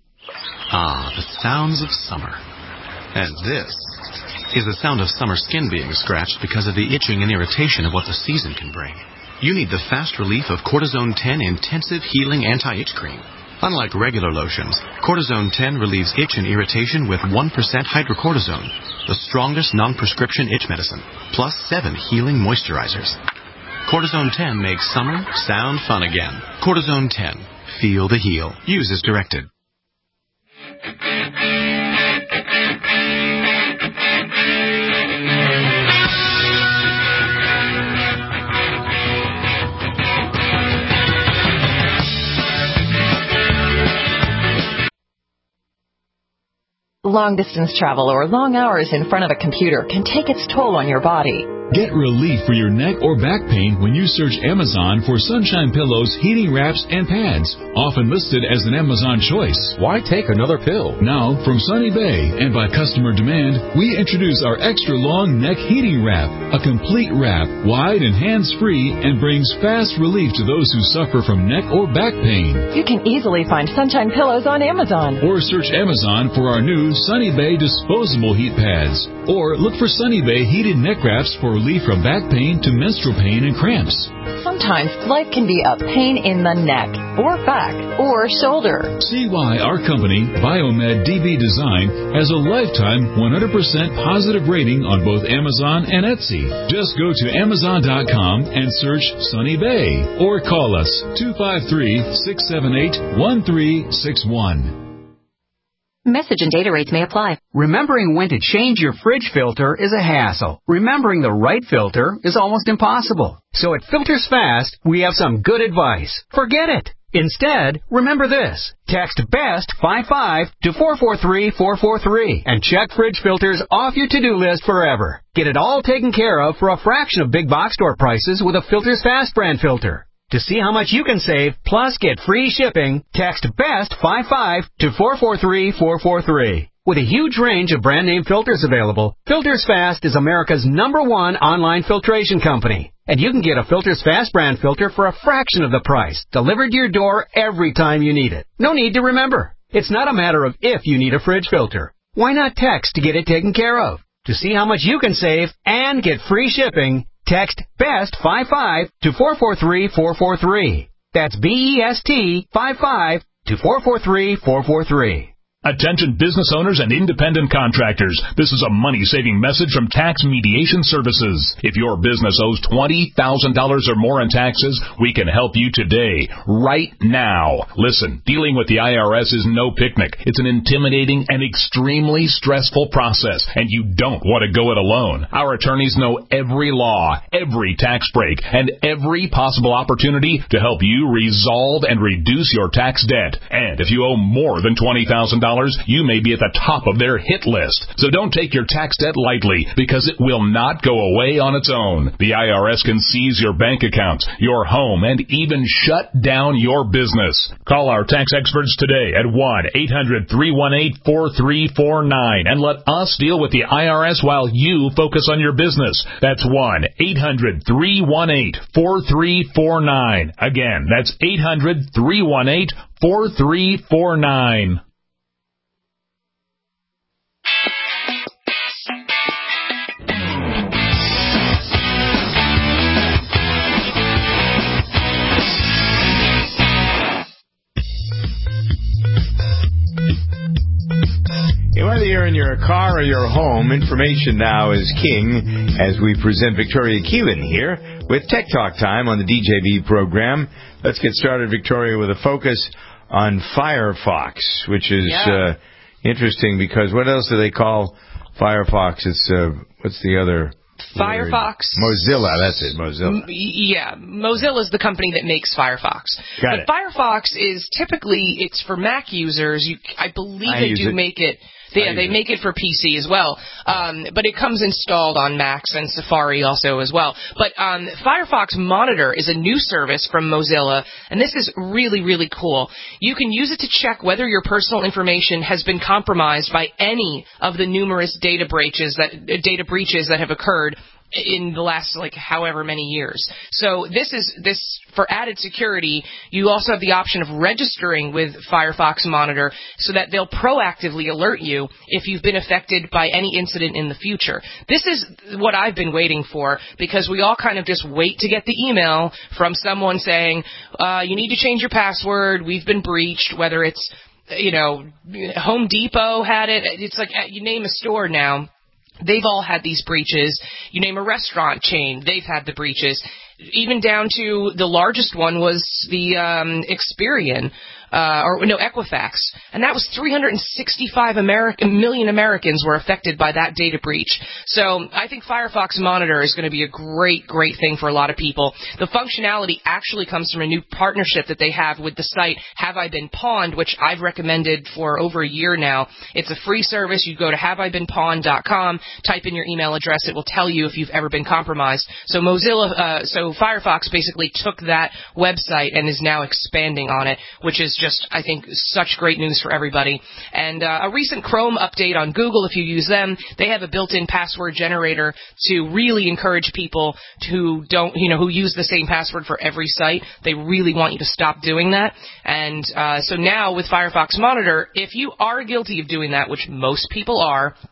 Ah, the sounds of summer. And this is the sound of summer skin being scratched because of the itching and irritation of what the season can bring. You need the fast relief of Cortisone ten Intensive Healing Anti-Itch Cream. Unlike regular lotions, Cortisone ten relieves itch and irritation with one percent hydrocortisone, the strongest non-prescription itch medicine, plus seven healing moisturizers. Cortisone ten makes summer sound fun again. Cortisone ten. Feel the heal. Use as directed. Long-distance travel or long hours in front of a computer can take its toll on your body. Get relief for your neck or back pain when you search Amazon for Sunshine Pillows, heating wraps, and pads, often listed as an Amazon choice. Why take another pill? Now, from Sunny Bay and by customer demand, we introduce our extra long neck heating wrap, a complete wrap, wide and hands-free, and brings fast relief to those who suffer from neck or back pain. You can easily find Sunshine Pillows on Amazon. Or search Amazon for our new Sunny Bay disposable heat pads. Or look for Sunny Bay heated neck wraps for relief from back pain to menstrual pain and cramps. Sometimes life can be a pain in the neck. or back or shoulder. See why our company, Biomed D B Design, has a lifetime one hundred percent positive rating on both Amazon and Etsy. Just go to amazon dot com and search Sunny Bay or call us two five three, six seven eight, one three six one. Message and data rates may apply. Remembering when to change your fridge filter is a hassle. Remembering the right filter is almost impossible. So at Filters Fast, we have some good advice. Forget it. Instead, remember this. Text BEST fifty-five to four four three four four three and check fridge filters off your to-do list forever. Get it all taken care of for a fraction of big box store prices with a Filters Fast brand filter. To see how much you can save, plus get free shipping, text BEST fifty-five to four four three four four three. With a huge range of brand name filters available, Filters Fast is America's number one online filtration company. And you can get a Filters Fast brand filter for a fraction of the price, delivered to your door every time you need it. No need to remember. It's not a matter of if you need a fridge filter. Why not text to get it taken care of? To see how much you can save and get free shipping, text BEST fifty-five to four four three four four three. That's B E S T fifty-five to four four three four four three. Attention business owners and independent contractors. This is a money-saving message from Tax Mediation Services. If your business owes twenty thousand dollars or more in taxes, we can help you today, right now. Listen, dealing with the I R S is no picnic. It's an intimidating and extremely stressful process, and you don't want to go it alone. Our attorneys know every law, every tax break, and every possible opportunity to help you resolve and reduce your tax debt. And if you owe more than twenty thousand dollars, you may be at the top of their hit list. So don't take your tax debt lightly, because it will not go away on its own. The I R S can seize your bank accounts, your home, and even shut down your business. Call our tax experts today at one eight hundred three one eight four three four nine and let us deal with the I R S while you focus on your business. That's one eight hundred three one eight four three four nine. Again, that's eight hundred three one eight four three four nine. Whether you're in your car or your home, information now is king as we present Victoria Keelan here with Tech Talk Time on the D J V program. Let's get started, Victoria, with a focus on Firefox, which is yeah. uh, interesting because what else do they call Firefox? It's, uh, what's the other... Firefox. Word? Mozilla, that's it, Mozilla. M- yeah, Mozilla is the company that makes Firefox. Got but it. Firefox is typically, it's for Mac users. You, I believe I they do it. make it... Yeah, they make it for P C as well, um, but it comes installed on Macs and Safari also as well. But um, Firefox Monitor is a new service from Mozilla, and this is really, really cool. You can use it to check whether your personal information has been compromised by any of the numerous data breaches that data breaches that have occurred in the last, like, however many years. So this is, this, for added security, you also have the option of registering with Firefox Monitor so that they'll proactively alert you if you've been affected by any incident in the future. This is what I've been waiting for, because we all kind of just wait to get the email from someone saying, uh, you need to change your password, we've been breached, whether it's, you know, Home Depot had it, it's like, you name a store now. They've all had these breaches. You name a restaurant chain, they've had the breaches. Even down to the largest one was the um, Experian, uh, or no, Equifax. And that was three hundred sixty-five American, million Americans were affected by that data breach. So I think Firefox Monitor is going to be a great, great thing for a lot of people. The functionality actually comes from a new partnership that they have with the site Have I Been Pawned, which I've recommended for over a year now. It's a free service. You go to have I been pawned dot com, type in your email address. It will tell you if you've ever been compromised. So Mozilla, uh, so Firefox basically took that website and is now expanding on it, which is just, I think, such great news for everybody. And uh, a recent Chrome update on Google, if you use them, they have a built-in password generator to really encourage people who don't, you know, who use the same password for every site. They really want you to stop doing that. And uh, so now with Firefox Monitor, if you are guilty of doing that, which most people are,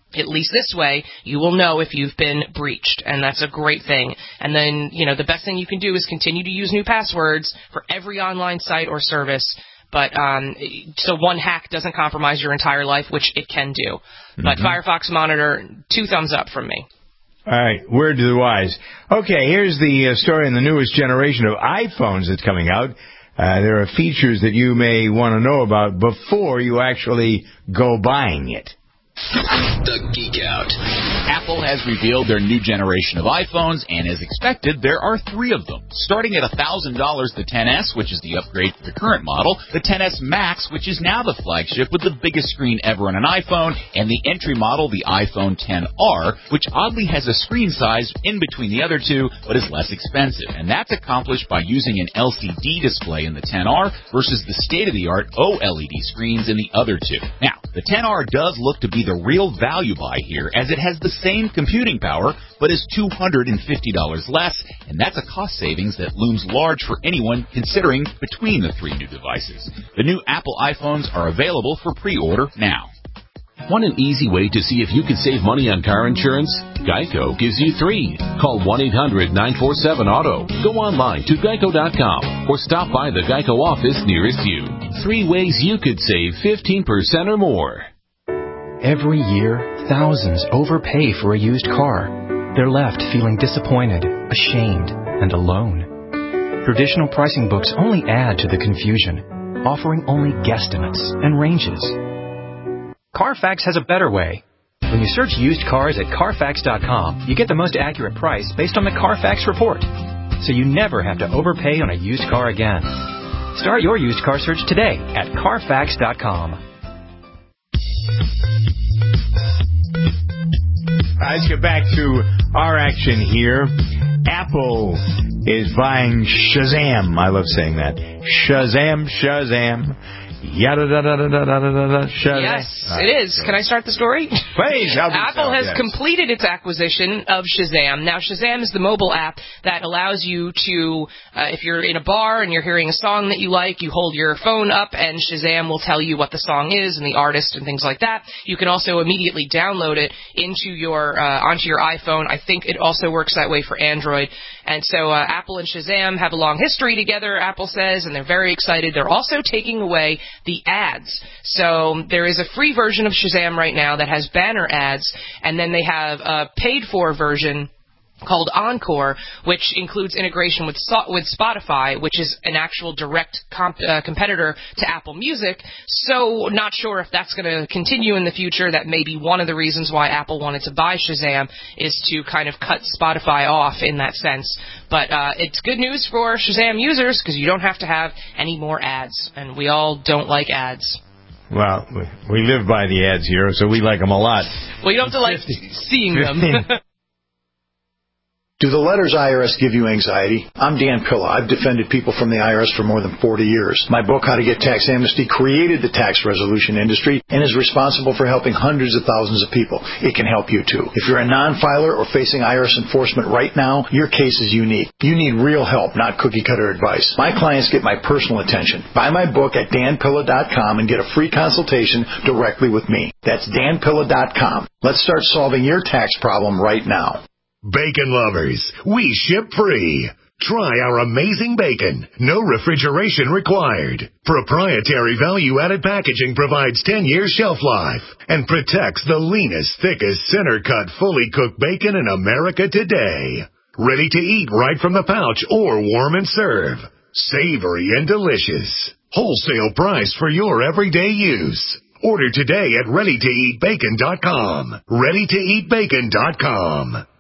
At least this way, you will know if you've been breached, and that's a great thing. And then, you know, the best thing you can do is continue to use new passwords for every online site or service. But um, so one hack doesn't compromise your entire life, which it can do. Mm-hmm. But Firefox Monitor, two thumbs up from me. All right, word to the wise. Okay, here's the uh, story on the newest generation of iPhones that's coming out. Uh, there are features that you may want to know about before you actually go buying it. The Geek Out. Apple has revealed their new generation of iPhones, and as expected, there are three of them. Starting at one thousand dollars, the X S, which is the upgrade to the current model, the X S Max, which is now the flagship with the biggest screen ever on an iPhone, and the entry model, the iPhone X R, which oddly has a screen size in between the other two, but is less expensive. And that's accomplished by using an L C D display in the X R versus the state-of-the-art O L E D screens in the other two. Now, the X R does look to be the real value buy here, as it has the same computing power, but is two hundred fifty dollars less, and that's a cost savings that looms large for anyone considering between the three new devices. The new Apple iPhones are available for pre-order now. Want an easy way to see if you can save money on car insurance? Geico gives you three. Call one eight hundred nine four seven auto. Go online to geico dot com or stop by the Geico office nearest you. Three ways you could save fifteen percent or more. Every year, thousands overpay for a used car. They're left feeling disappointed, ashamed, and alone. Traditional pricing books only add to the confusion, offering only guesstimates and ranges. Carfax has a better way. When you search used cars at carfax dot com, you get the most accurate price based on the Carfax report, so you never have to overpay on a used car again. Start your used car search today at carfax dot com. Let's get back to our action here. Apple is buying Shazam. I love saying that. Shazam, Shazam. Yada da da da da da da da. Shazam. Yes, it is. Can I start the story? Please. Apple so, has yes. completed its acquisition of Shazam. Now, Shazam is the mobile app that allows you to, uh, if you're in a bar and you're hearing a song that you like, you hold your phone up and Shazam will tell you what the song is and the artist and things like that. You can also immediately download it into your uh, onto your iPhone. I think it also works that way for Android. And so uh, Apple and Shazam have a long history together, Apple says, and they're very excited. They're also taking away the ads. So there is a free version of Shazam right now that has banner ads, and then they have a paid-for version called Encore, which includes integration with with Spotify, which is an actual direct comp, uh, competitor to Apple Music. So not sure if that's going to continue in the future. That may be one of the reasons why Apple wanted to buy Shazam, is to kind of cut Spotify off in that sense. But uh, it's good news for Shazam users because you don't have to have any more ads, and we all don't like ads. Well, we live by the ads here, so we like them a lot. Well, you don't have to like seeing them. Do the letters I R S give you anxiety? I'm Dan Pilla. I've defended people from the I R S for more than forty years. My book, How to Get Tax Amnesty, created the tax resolution industry and is responsible for helping hundreds of thousands of people. It can help you, too. If you're a non-filer or facing I R S enforcement right now, your case is unique. You need real help, not cookie-cutter advice. My clients get my personal attention. Buy my book at dan pilla dot com and get a free consultation directly with me. That's dan pilla dot com. Let's start solving your tax problem right now. Bacon lovers, we ship free. Try our amazing bacon. No refrigeration required. Proprietary value-added packaging provides ten years shelf life and protects the leanest, thickest, center-cut, fully cooked bacon in America today. Ready to eat right from the pouch or warm and serve. Savory and delicious. Wholesale price for your everyday use. Order today at ready to eat bacon dot com. ready to eat bacon dot com.